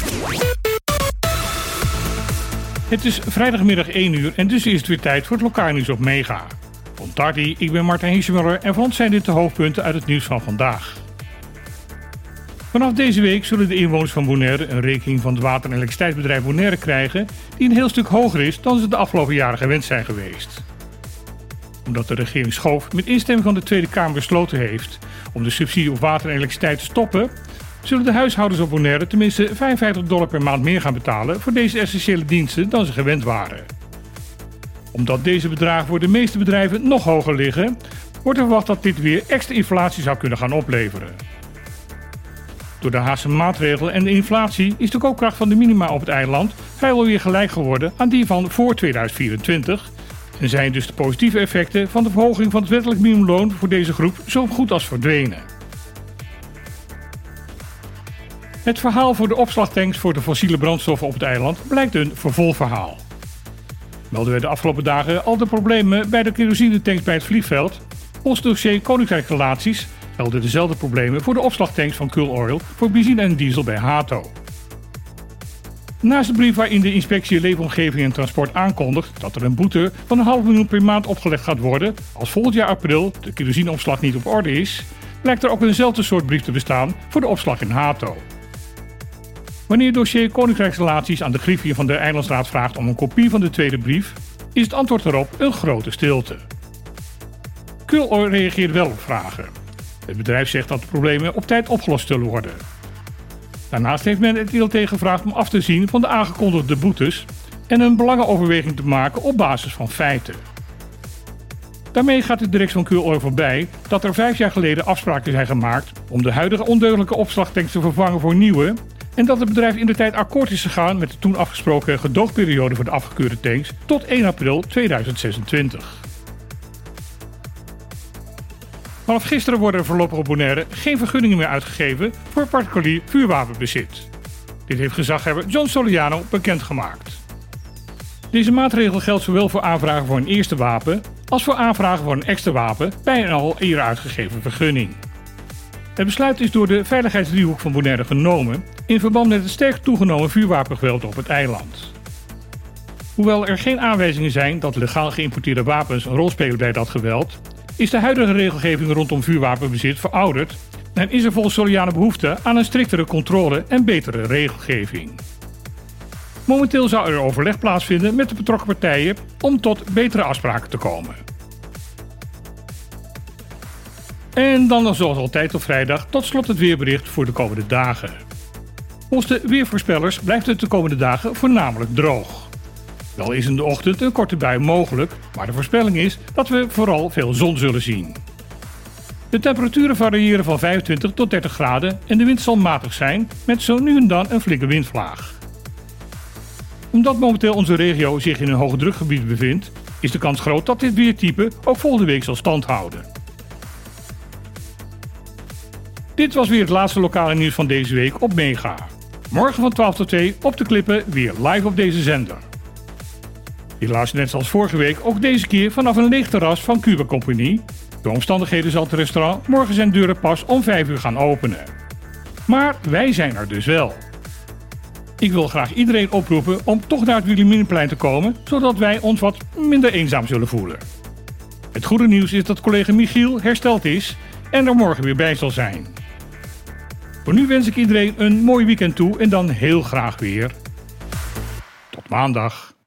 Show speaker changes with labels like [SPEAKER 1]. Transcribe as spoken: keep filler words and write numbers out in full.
[SPEAKER 1] Het is vrijdagmiddag één uur en dus is het weer tijd voor het lokaal nieuws op Mega. Bon tardi, ik ben Martijn Hiesemuller en voor ons zijn dit de hoofdpunten uit het nieuws van vandaag. Vanaf deze week zullen de inwoners van Bonaire een rekening van het water- en elektriciteitsbedrijf Bonaire krijgen die een heel stuk hoger is dan ze de afgelopen jaren gewend zijn geweest. Omdat de regering Schoof met instemming van de Tweede Kamer besloten heeft om de subsidie op water en elektriciteit te stoppen, zullen de huishoudens op Bonaire tenminste vijfenvijftig dollar per maand meer gaan betalen voor deze essentiële diensten dan ze gewend waren. Omdat deze bedragen voor de meeste bedrijven nog hoger liggen, wordt er verwacht dat dit weer extra inflatie zou kunnen gaan opleveren. Door de Haagse maatregelen en de inflatie is de koopkracht van de minima op het eiland vrijwel weer gelijk geworden aan die van voor tweeduizend vierentwintig en zijn dus de positieve effecten van de verhoging van het wettelijk minimumloon voor deze groep zo goed als verdwenen. Het verhaal voor de opslagtanks voor de fossiele brandstoffen op het eiland blijkt een vervolgverhaal. Melden we de afgelopen dagen al de problemen bij de kerosinetanks bij het vliegveld. Ons dossier Koninkrijksrelaties melden dezelfde problemen voor de opslagtanks van Cool Oil voor benzine en diesel bij Hato. Naast de brief waarin de inspectie Leefomgeving en Transport aankondigt dat er een boete van een half miljoen per maand opgelegd gaat worden als volgend jaar april de kerosineopslag niet op orde is, blijkt er ook eenzelfde soort brief te bestaan voor de opslag in Hato. Wanneer het dossier Koninkrijksrelaties aan de griffier van de Eilandsraad vraagt om een kopie van de tweede brief, is het antwoord daarop een grote stilte. Cool Oil reageert wel op vragen. Het bedrijf zegt dat de problemen op tijd opgelost zullen worden. Daarnaast heeft men het I L T gevraagd om af te zien van de aangekondigde boetes en een belangenoverweging te maken op basis van feiten. Daarmee gaat de directie van Cool Oil voorbij dat er vijf jaar geleden afspraken zijn gemaakt om de huidige ondeugdelijke opslagtanks te vervangen voor nieuwe en dat het bedrijf indertijd akkoord is gegaan met de toen afgesproken gedoogperiode voor de afgekeurde tanks tot één april tweeduizend zesentwintig. Vanaf gisteren worden er voorlopig op Bonaire geen vergunningen meer uitgegeven voor particulier vuurwapenbezit. Dit heeft gezaghebber John Soliano bekendgemaakt. Deze maatregel geldt zowel voor aanvragen voor een eerste wapen als voor aanvragen voor een extra wapen bij een al eerder uitgegeven vergunning. Het besluit is door de veiligheidsdriehoek van Bonaire genomen in verband met het sterk toegenomen vuurwapengeweld op het eiland. Hoewel er geen aanwijzingen zijn dat legaal geïmporteerde wapens een rol spelen bij dat geweld, is de huidige regelgeving rondom vuurwapenbezit verouderd en is er volgens Soliano behoefte aan een striktere controle en betere regelgeving. Momenteel zou er overleg plaatsvinden met de betrokken partijen om tot betere afspraken te komen. En dan nog zoals altijd op vrijdag tot slot het weerbericht voor de komende dagen. Volgens de weervoorspellers blijft het de komende dagen voornamelijk droog. Wel is in de ochtend een korte bui mogelijk, maar de voorspelling is dat we vooral veel zon zullen zien. De temperaturen variëren van vijfentwintig tot dertig graden en de wind zal matig zijn met zo nu en dan een flinke windvlaag. Omdat momenteel onze regio zich in een hoge drukgebied bevindt, is de kans groot dat dit weertype ook volgende week zal standhouden. Dit was weer het laatste lokale nieuws van deze week op Mega. Morgen van twaalf tot twee op de klippen weer live op deze zender. Je luistert net zoals vorige week ook deze keer vanaf een leeg terras van Cuba Compagnie. Door omstandigheden zal het restaurant morgen zijn deuren pas om vijf uur gaan openen. Maar wij zijn er dus wel. Ik wil graag iedereen oproepen om toch naar het Wilhelminaplein te komen, zodat wij ons wat minder eenzaam zullen voelen. Het goede nieuws is dat collega Michiel hersteld is en er morgen weer bij zal zijn. Voor nu wens ik iedereen een mooi weekend toe en dan heel graag weer. Tot maandag.